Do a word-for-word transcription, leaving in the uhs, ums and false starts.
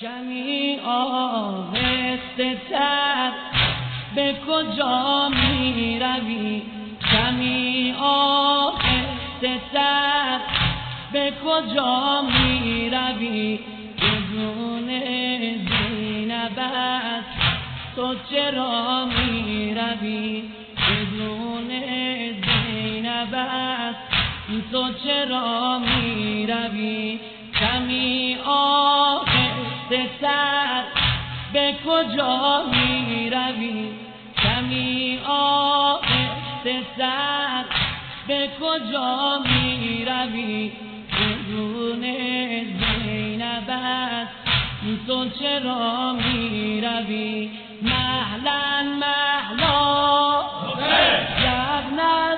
کمی آهسته تر به کجا می روی؟ کمی آهسته تر به کجا می روی؟ بدون زینب است تو چرا می روی؟ بدون زینب است تو چرا می روی؟ کمی آهسته تر به کجا می روی؟ کمی آهسته تر به کجا می روی؟ بدون زینب است تو چرا می روی؟ مهلا مهلا یبنا